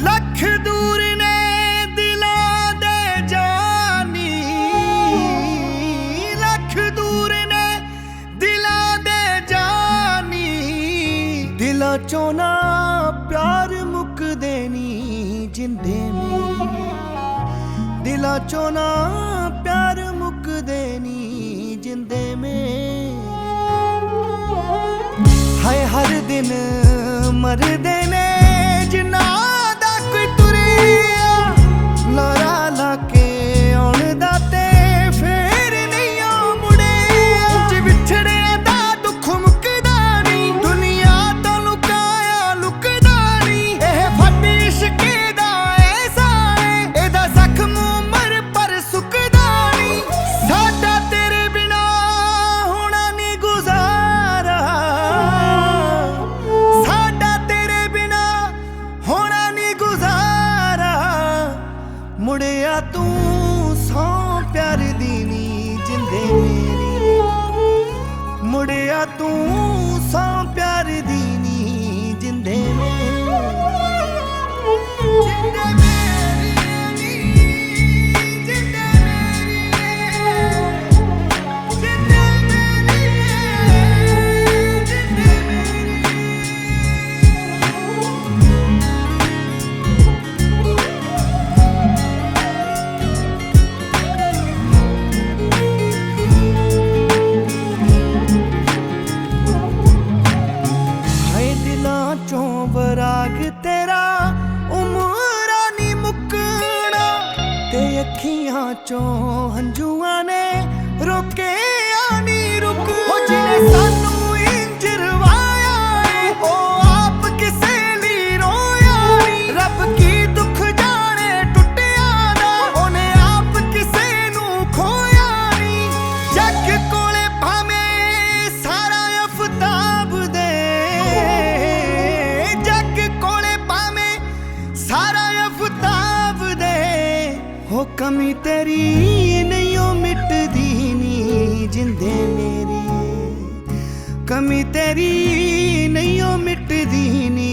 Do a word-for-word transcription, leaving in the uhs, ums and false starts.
लख दूर ने दिला दे जानी, लख दूर ने दिला दे जानी। दिला चों ना प्यार मुक देनी जिंदे मेरी, दिला चों ना प्यार मुक देनी जिंदे मेरी। हाय हर दिन मरदे ने जिन्ना दा कोई तुरिया, नारा लाके आउण दा ते फेर नहीं आ मुड़े। जी विछड़े दा दुख मुकदा नहीं, दुनिया तो लुकाया लुकदा नहीं। एह फट इश्के दा एहसान, एदा जख्म उमर पर सुकदा नहीं। साडा तेरे बिना होना नहीं गुजारा, साडा तेरे बिना होना नहीं गुजारा। मुड़िया तू सौ प्यार दी नी जिंदे मेरी, मुड़िया तू सौ प्यार दी नी जिंदे मेरी। जिंदे मेरी नी, जिंदे मेरी, जिंदे मेरी, जिंदे मेरी। हाय दिलां चों वराग तेरा उमरां नी मुकना, ते अखियां चों हंझुआं ने रोके आनी रुक। ओ जिने सानू इंज रवाया है, ओ आप किसे ली रोया नहीं। रब की दुख जाने टुटिया दा, ओने आप किसे नू खोया नहीं। जग कोले भावें सारा अफताब दे, जग कोले भावें सारा अफताब दे। हो कमी तेरी नहीं ओ मिटदी नी जिंदे मेरी, कमी तेरी नहीं ओ मिटदी नी